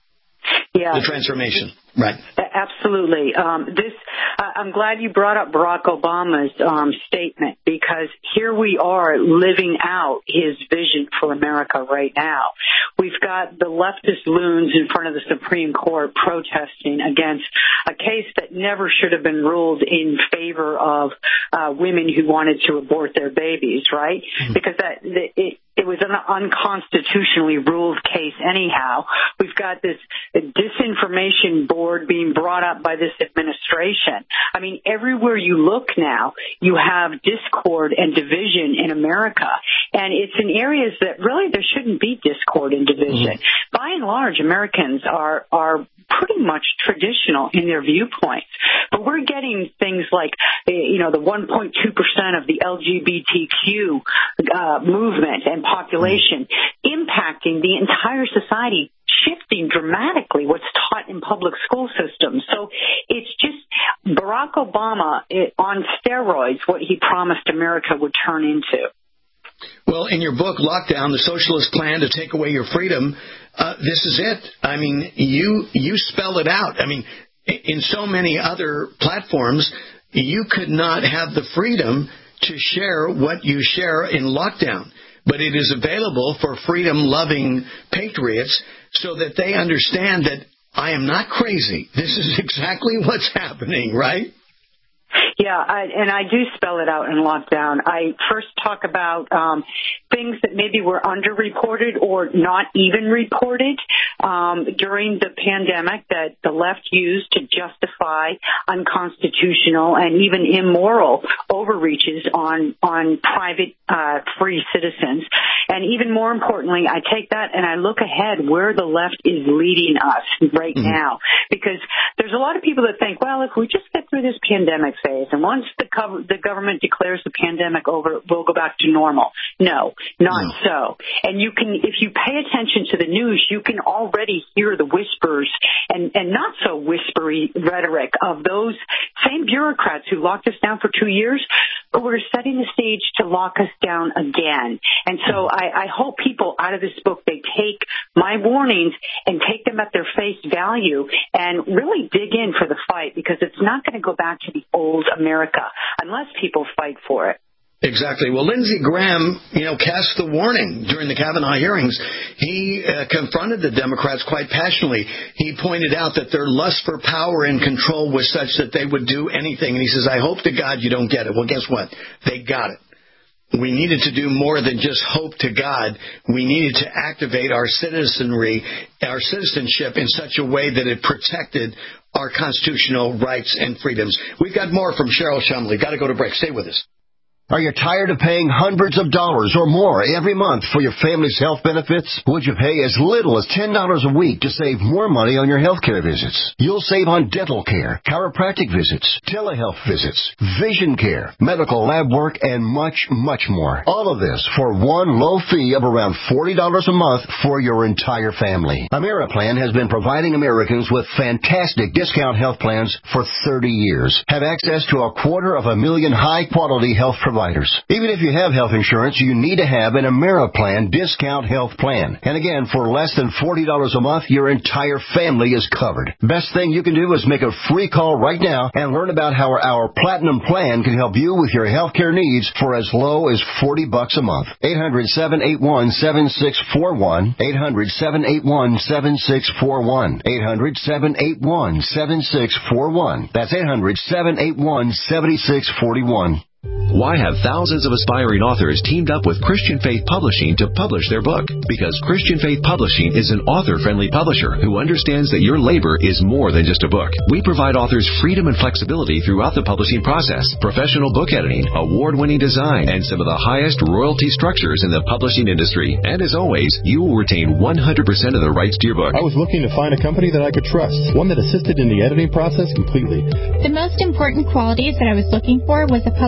Yeah. The transformation. Right. Absolutely. Um, this, uh, I'm glad you brought up Barack Obama's um, statement, because here we are living out his vision for America right now. We've got the leftist loons in front of the Supreme Court protesting against a case that never should have been ruled in favor of uh, women who wanted to abort their babies, right? Mm-hmm. Because that it, it was an unconstitutionally ruled case anyhow. We've got this disinformation board being brought up by this administration. I mean, everywhere you look now, you have discord and division in America. And it's in areas that really there shouldn't be discord and division. Mm-hmm. By and large, Americans are, are pretty much traditional in their viewpoints. But we're getting things like, you know, the one point two percent of the L G B T Q uh, movement and population impacting the entire society, shifting dramatically what's taught in public school systems. So it's just Barack Obama it, on steroids, what he promised America would turn into. Well, in your book, Lockdown, the Socialist Plan to Take Away Your Freedom, uh, this is it. I mean, you you spell it out. I mean, in so many other platforms, you could not have the freedom to share what you share in lockdown. But it is available for freedom-loving patriots so that they understand that I am not crazy. This is exactly what's happening, right? Yeah, I, and I do spell it out in Lockdown. I first talk about um, things that maybe were underreported or not even reported um, during the pandemic that the left used to justify unconstitutional and even immoral overreaches on on private uh, free citizens. And even more importantly, I take that and I look ahead where the left is leading us right mm-hmm. now, because there's a lot of people that think, well, if we just get through this pandemic phase, and once the, co- the government declares the pandemic over, we'll go back to normal. No, not no. so. And you can, if you pay attention to the news, you can already hear the whispers and, and not so whispery rhetoric of those same bureaucrats who locked us down for two years, but we're setting the stage to lock us down again. And so I, I hope people out of this book, they take my warnings and take them at their face value and really dig in for the fight, because it's not going to go back to the old America unless people fight for it. Exactly. Well, Lindsey Graham, you know, cast the warning during the Kavanaugh hearings. He uh, confronted the Democrats quite passionately. He pointed out that their lust for power and control was such that they would do anything. And he says, I hope to God you don't get it. Well, guess what? They got it. We needed to do more than just hope to God. We needed to activate our citizenry, our citizenship in such a way that it protected our constitutional rights and freedoms. We've got more from Cheryl Shumley. Got to go to break. Stay with us. Are you tired of paying hundreds of dollars or more every month for your family's health benefits? Would you pay as little as ten dollars a week to save more money on your health care visits? You'll save on dental care, chiropractic visits, telehealth visits, vision care, medical lab work, and much, much more. All of this for one low fee of around forty dollars a month for your entire family. Ameriplan has been providing Americans with fantastic discount health plans for thirty years. Have access to a quarter of a million high-quality health providers. Even if you have health insurance, you need to have an Ameriplan discount health plan. And again, for less than forty dollars a month, your entire family is covered. Best thing you can do is make a free call right now and learn about how our Platinum plan can help you with your health care needs for as low as forty bucks a month. eight hundred, seven eight one, seven six four one. eight hundred, seven eight one, seven six four one. eight hundred, seven eight one, seven six four one. That's eight hundred, seven eight one, seven six four one. Why have thousands of aspiring authors teamed up with Christian Faith Publishing to publish their book? Because Christian Faith Publishing is an author-friendly publisher who understands that your labor is more than just a book. We provide authors freedom and flexibility throughout the publishing process, professional book editing, award-winning design, and some of the highest royalty structures in the publishing industry. And as always, you will retain one hundred percent of the rights to your book. I was looking to find a company that I could trust, one that assisted in the editing process completely. The most important qualities that I was looking for was a publisher who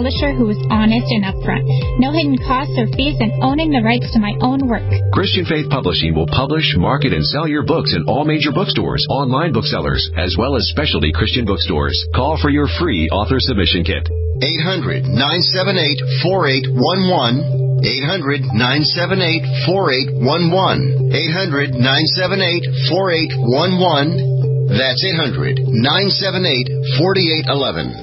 who is honest and upfront. No hidden costs or fees, and owning the rights to my own work. Christian Faith Publishing will publish, market, and sell your books in all major bookstores, online booksellers, as well as specialty Christian bookstores. Call for your free author submission kit. eight hundred, nine seven eight, four eight one one. eight hundred, nine seven eight, four eight one one. eight hundred, nine seven eight, four eight one one. That's eight hundred, nine seven eight, four eight one one.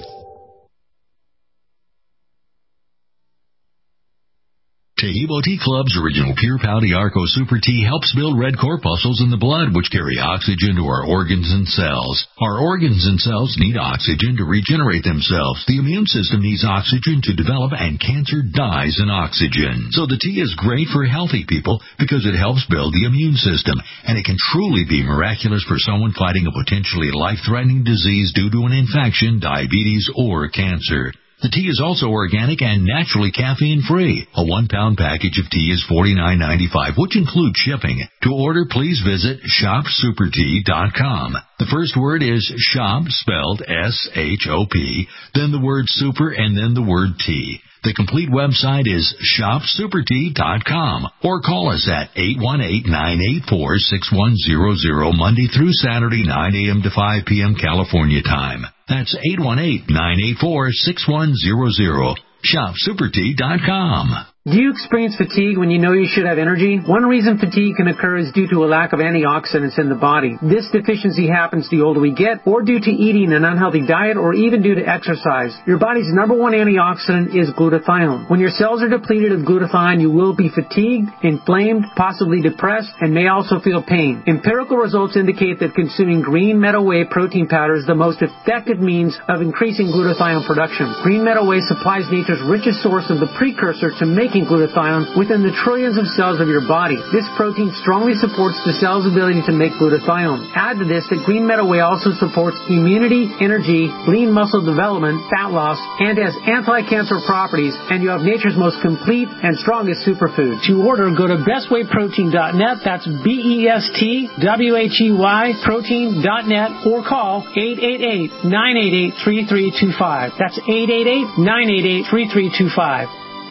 Taheebo Tea Club's original Pure Pouty Arco Super Tea helps build red corpuscles in the blood, which carry oxygen to our organs and cells. Our organs and cells need oxygen to regenerate themselves. The immune system needs oxygen to develop, and cancer dies in oxygen. So the tea is great for healthy people because it helps build the immune system, and it can truly be miraculous for someone fighting a potentially life-threatening disease due to an infection, diabetes, or cancer. The tea is also organic and naturally caffeine-free. A one-pound package of tea is forty-nine ninety-five, which includes shipping. To order, please visit shop super tea dot com. The first word is shop, spelled S H O P, then the word super, and then the word tea. The complete website is shop super tea dot com, or call us at eight one eight, nine eight four, six one zero zero Monday through Saturday, nine a.m. to five p.m. California time. That's eight one eight, nine eight four, six one zero zero. shop super tea dot com. Do you experience fatigue when you know you should have energy? One reason fatigue can occur is due to a lack of antioxidants in the body. This deficiency happens the older we get, or due to eating an unhealthy diet, or even due to exercise. Your body's number one antioxidant is glutathione. When your cells are depleted of glutathione, you will be fatigued, inflamed, possibly depressed, and may also feel pain. Empirical results indicate that consuming green meadow whey protein powder is the most effective means of increasing glutathione production. Green meadow whey supplies nature's richest source of the precursor to making glutathione within the trillions of cells of your body. This protein strongly supports the cell's ability to make glutathione. Add to this that green meadow whey also supports immunity, energy, lean muscle development, fat loss, and has anti-cancer properties, and you have nature's most complete and strongest superfood. To order, go to best way protein dot net. That's B E S T W H E Y protein dot net, or call eight eight eight, nine eight eight, three three two five. That's eight eight eight, nine eight eight, three three two five.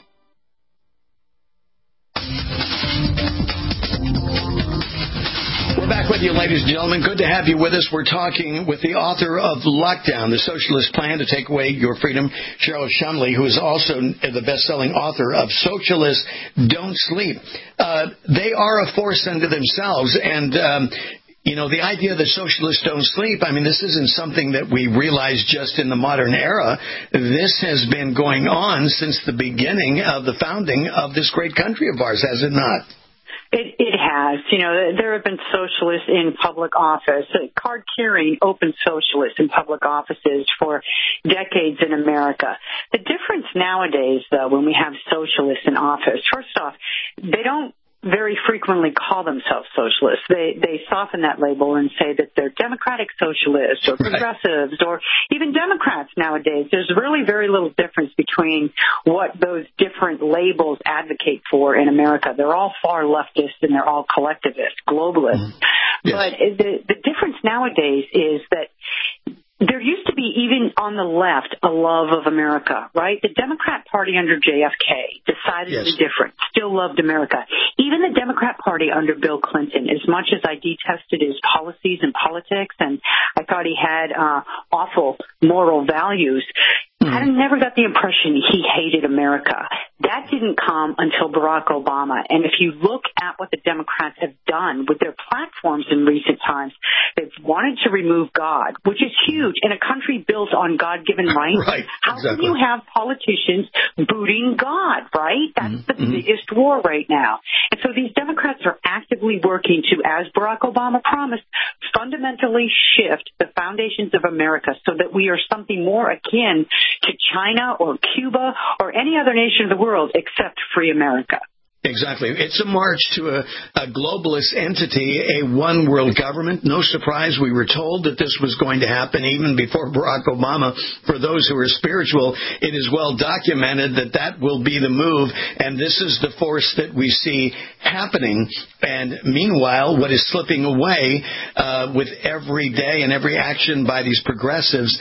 We're back with you, ladies and gentlemen. Good to have you with us. We're talking with the author of Lockdown, the Socialist Plan to Take Away Your Freedom, Cheryl Shumley, who is also the best-selling author of Socialists Don't Sleep. Uh, they are a force unto themselves, and um, you know, the idea that socialists don't sleep, I mean, this isn't something that we realize just in the modern era. This has been going on since the beginning of the founding of this great country of ours, has it not? It, it has. You know, there have been socialists in public office, card-carrying open socialists in public offices for decades in America. The difference nowadays, though, when we have socialists in office, first off, they don't very frequently call themselves socialists. They they soften that label and say that they're democratic socialists or progressives or even Democrats nowadays. There's really very little difference between what those different labels advocate for in America. They're all far leftist and they're all collectivist, globalist. Mm-hmm. Yes. But the, the difference nowadays is that there used to be, even on the left, a love of America, right? The Democrat Party under J F K, decidedly yes. different, still loved America. Even the Democrat Party under Bill Clinton, as much as I detested his policies and politics, and I thought he had uh, awful moral values, mm-hmm. I never got the impression he hated America. That didn't come until Barack Obama. And if you look at what the Democrats have done with their platforms in recent times, they've wanted to remove God, which is huge in a country built on God-given rights. Right, How exactly. can you have politicians booting God, right? That's mm-hmm. the biggest war right now. And so these Democrats are actively working to, as Barack Obama promised, fundamentally shift the foundations of America so that we are something more akin to China or Cuba or any other nation of the world except free America. Exactly. It's a march to a, a globalist entity, a one world government. No surprise, we were told that this was going to happen even before Barack Obama. For those who are spiritual, it is well documented that that will be the move, and this is the force that we see happening. And meanwhile, what is slipping away uh, with every day and every action by these progressives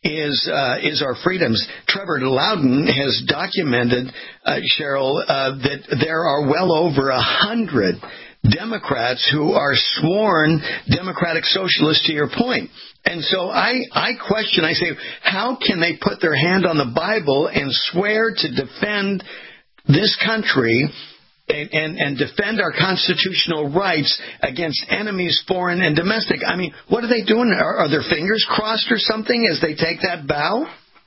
is uh, is our freedoms. Trevor Loudon has documented, uh, Cheryl, uh, that there are well over a hundred Democrats who are sworn democratic socialists, to your point. And so I, I question, I say, how can they put their hand on the Bible and swear to defend this country and, and, and defend our constitutional rights against enemies, foreign and domestic? I mean, what are they doing? Are, are their fingers crossed or something as they take that vow?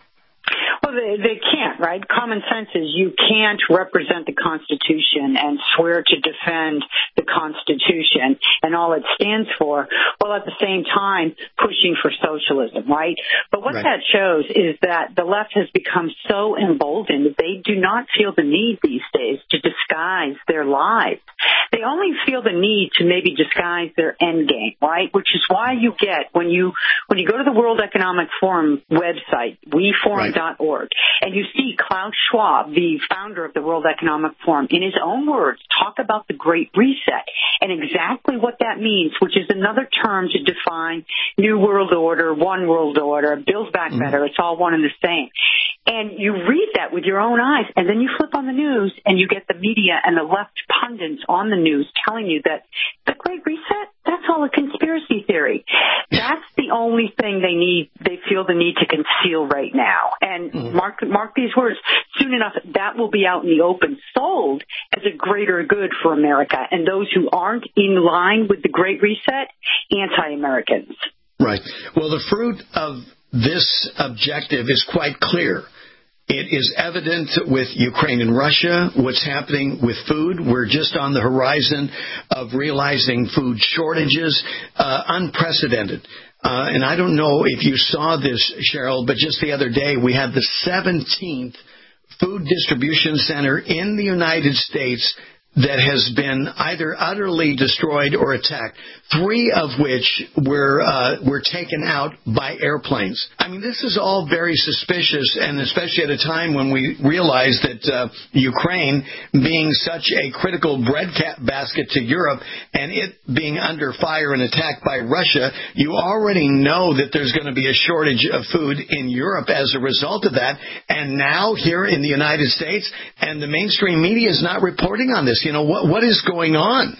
Well, they, they can't, right? Common sense is you can't represent the Constitution and swear to defend the Constitution and all it stands for, while at the same time pushing for socialism, right? But what right. that shows is that the left has become so emboldened that they do not feel the need these days to disguise their lies. They only feel the need to maybe disguise their end game, right? Which is why you get, when you when you go to the World Economic Forum website, we forum dot org, right. and you see Klaus Schwab, the founder of the World Economic Forum, in his own words, talk about the Great Reset and exactly what that means, which is another term to define New World Order, One World Order, Build Back mm-hmm. Better. It's all one and the same. And you read that with your own eyes, and then you flip on the news, and you get the media and the left pundits on the news telling you that the Great Reset, that's all a conspiracy theory. That's the only thing they need, they feel the need to conceal right now. And mm-hmm. mark, mark these words, soon enough, that will be out in the open, sold as a greater good for America. And those who aren't in line with the Great Reset, anti-Americans. Right. Well, the fruit of this objective is quite clear. It is evident with Ukraine and Russia, what's happening with food. We're just on the horizon of realizing food shortages, uh, unprecedented. Uh, and I don't know if you saw this, Cheryl, but just the other day we had the seventeenth food distribution center in the United States that has been either utterly destroyed or attacked, three of which were uh, were taken out by airplanes. I mean, this is all very suspicious, and especially at a time when we realize that uh, Ukraine, being such a critical breadbasket to Europe, and it being under fire and attacked by Russia, you already know that there's going to be a shortage of food in Europe as a result of that. And now here in the United States, and the mainstream media is not reporting on this. You know, what what is going on?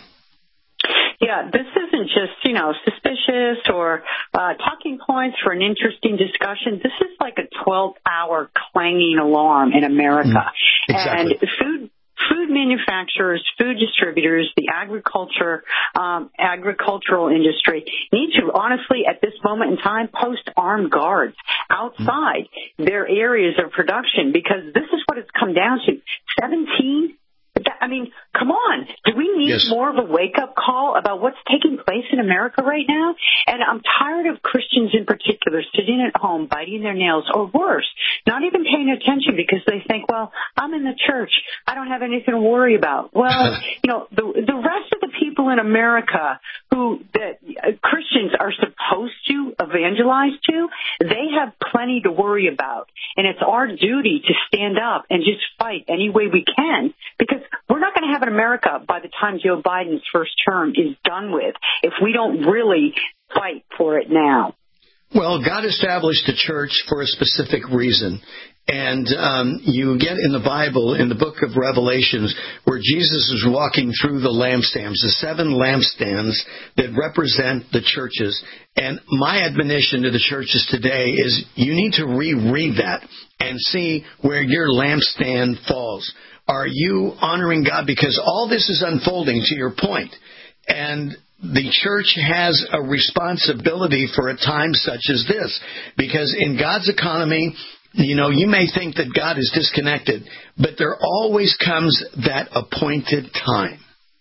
Yeah, this isn't just, you know, suspicious or uh, talking points for an interesting discussion. This is like a twelve-hour clanging alarm in America. Mm, exactly. And food food manufacturers, food distributors, the agriculture, um, agricultural industry need to, honestly, at this moment in time, post armed guards outside mm. their areas of production, because this is what it's come down to. seventeen I mean, come on. Do we need yes. more of a wake-up call about what's taking place in America right now? And I'm tired of Christians in particular sitting at home, biting their nails, or worse, not even paying attention because they think, well, I'm in the church. I don't have anything to worry about. Well, you know, the, the rest of the people in America who that uh, Christians are supposed to evangelize to, they have plenty to worry about. And it's our duty to stand up and just fight any way we can, because we're not going to have an America by the time Joe Biden's first term is done with if we don't really fight for it now. Well, God established the church for a specific reason. And um, you get in the Bible, in the book of Revelations, where Jesus is walking through the lampstands, the seven lampstands that represent the churches. And my admonition to the churches today is you need to reread that and see where your lampstand falls. Are you honoring God? Because all this is unfolding, to your point. And the church has a responsibility for a time such as this. Because in God's economy, you know, you may think that God is disconnected, but there always comes that appointed time.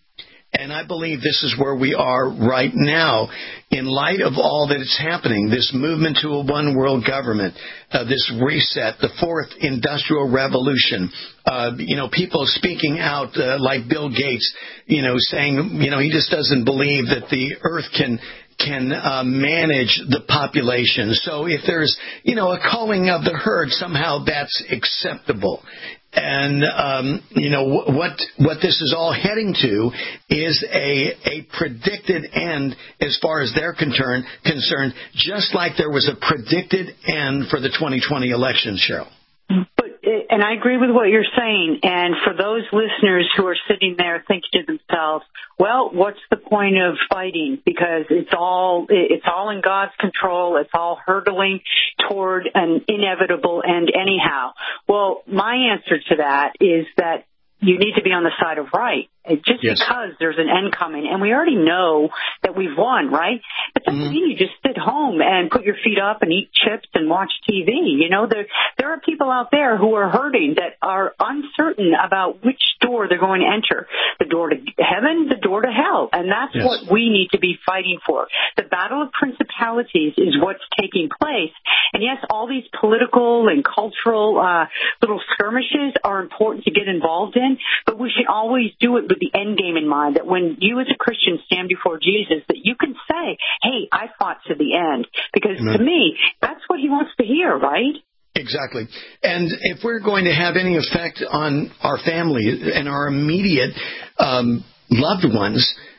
And I believe this is where we are right now in light of all that is happening, this movement to a one world government, uh, this reset, the fourth industrial revolution, uh, you know, people speaking out uh, like Bill Gates, you know, saying, you know, he just doesn't believe that the earth can can uh, manage the population. So if there's, you know, a culling of the herd, somehow that's acceptable. And, um, you know, what what this is all heading to is a a predicted end as far as they're concerned, concerned, just like there was a predicted end for the twenty twenty election, Cheryl. But, and I agree with what you're saying. And for those listeners who are sitting there thinking to themselves, well, what's the point of fighting? Because it's all it's all in God's control. It's all hurtling toward an inevitable end anyhow. Well, my answer to that is that you need to be on the side of right. Just yes. because there's an end coming, and we already know that we've won, right? It doesn't mm-hmm. mean you just sit home and put your feet up and eat chips and watch T V. You know, there there are people out there who are hurting, that are uncertain about which door they're going to enter, the door to heaven, the door to hell, and that's yes. what we need to be fighting for. The battle of principalities is what's taking place, and yes, all these political and cultural uh, little skirmishes are important to get involved in, but we should always do it with the end game in mind, that when you as a Christian stand before Jesus, that you can say, hey, I fought to the end. Because Amen. To me, that's what he wants to hear, right? Exactly. And if we're going to have any effect on our family and our immediate um, loved ones,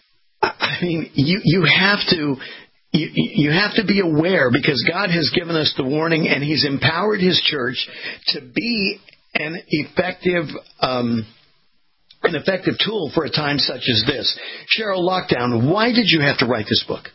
I mean, you, you have to... You, you have to be aware, because God has given us the warning, and he's empowered his church to be an effective um an effective tool for a time such as this. Cheryl, lockdown, why did you have to write this book?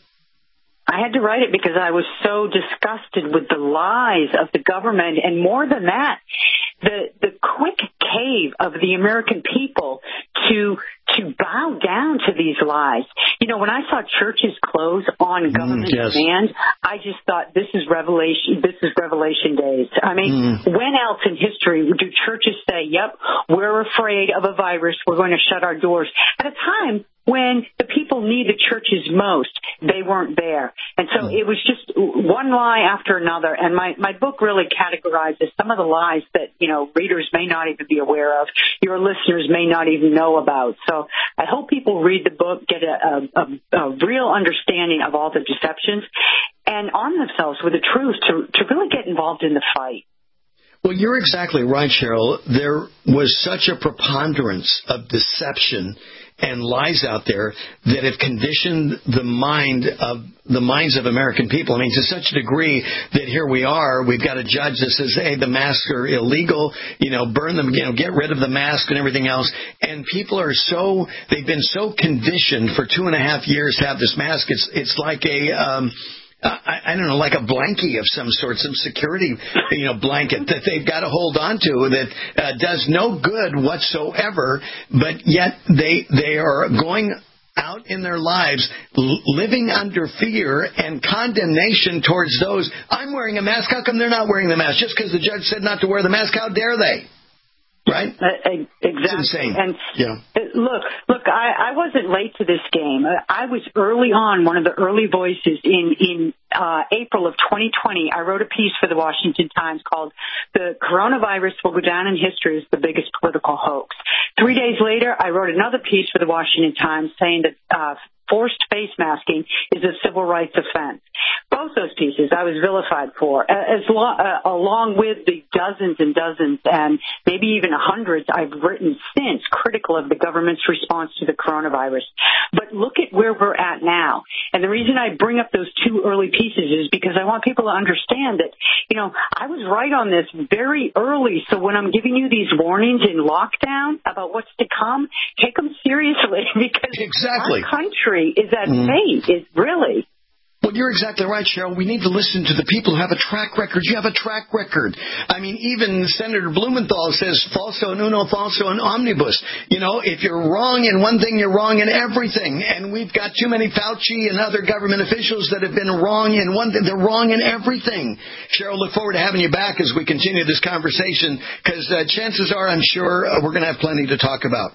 I had to write it because I was so disgusted with the lies of the government, and more than that, the the quick cave of the American people to to bow down to these lies. You know, when I saw churches close on government mm, yes. demand, I just thought, this is revelation. This is revelation days. I mean, mm. when else in history do churches say, "Yep, we're afraid of a virus. We're going to shut our doors," at a time when the people need the churches most? They weren't there. And so it was just one lie after another. And my, my book really categorizes some of the lies that, you know, readers may not even be aware of, your listeners may not even know about. So I hope people read the book, get a, a, a real understanding of all the deceptions, and arm themselves with the truth to, to really get involved in the fight. Well, you're exactly right, Cheryl. There was such a preponderance of deception and lies out there that have conditioned the mind of the minds of American people. I mean, to such a degree that here we are, we've got a judge that says, hey, the masks are illegal, you know, burn them, you know, get rid of the mask and everything else. And people are so, they've been so conditioned for two and a half years to have this mask. It's, it's like a, um, I, I don't know, like a blankie of some sort, some security, you know, blanket that they've got to hold on to that uh, does no good whatsoever, but yet they they are going out in their lives l- living under fear and condemnation towards those. I'm wearing a mask. How come they're not wearing the mask? Just because the judge said not to wear the mask, how dare they? Right? Uh, exactly. It's insane. And yeah. Look, look, I, I wasn't late to this game. I was early on, one of the early voices in, in uh, April of twenty twenty. I wrote a piece for the Washington Times called "The Coronavirus Will Go Down in History as the Biggest Political Hoax." Three days later, I wrote another piece for the Washington Times saying that uh, forced face masking is a civil rights offense. Both those pieces I was vilified for, as lo- uh, along with the dozens and dozens and maybe even hundreds I've written since critical of the government's response to the coronavirus. But look at where we're at now. And the reason I bring up those two early pieces is because I want people to understand that, you know, I was right on this very early. So when I'm giving you these warnings in lockdown about what's to come, take them seriously, because exactly. our country is at mm. fate, is really. Well, you're exactly right, Cheryl. We need to listen to the people who have a track record. You have a track record. I mean, even Senator Blumenthal says, falso in uno, falso in omnibus. You know, if you're wrong in one thing, you're wrong in everything. And we've got too many Fauci and other government officials that have been wrong in one thing. They're wrong in everything. Cheryl, look forward to having you back as we continue this conversation, because uh, chances are, I'm sure, uh, we're going to have plenty to talk about.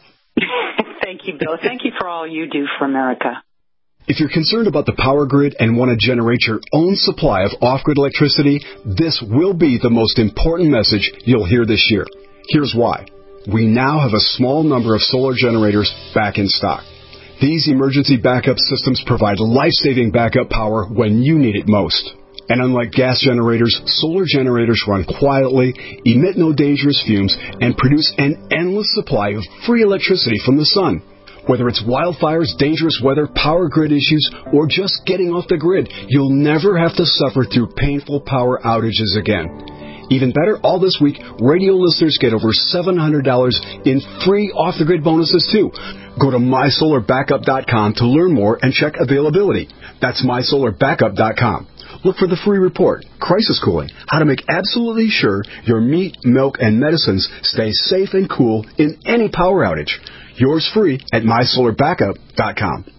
Thank you, Bill. Thank you for all you do for America. If you're concerned about the power grid and want to generate your own supply of off-grid electricity, this will be the most important message you'll hear this year. Here's why. We now have a small number of solar generators back in stock. These emergency backup systems provide life-saving backup power when you need it most. And unlike gas generators, solar generators run quietly, emit no dangerous fumes, and produce an endless supply of free electricity from the sun. Whether it's wildfires, dangerous weather, power grid issues, or just getting off the grid, you'll never have to suffer through painful power outages again. Even better, all this week, radio listeners get over seven hundred dollars in free off-the-grid bonuses, too. Go to my solar backup dot com to learn more and check availability. That's my solar backup dot com. Look for the free report, Crisis Cooling, how to make absolutely sure your meat, milk, and medicines stay safe and cool in any power outage. Yours free at my solar backup dot com.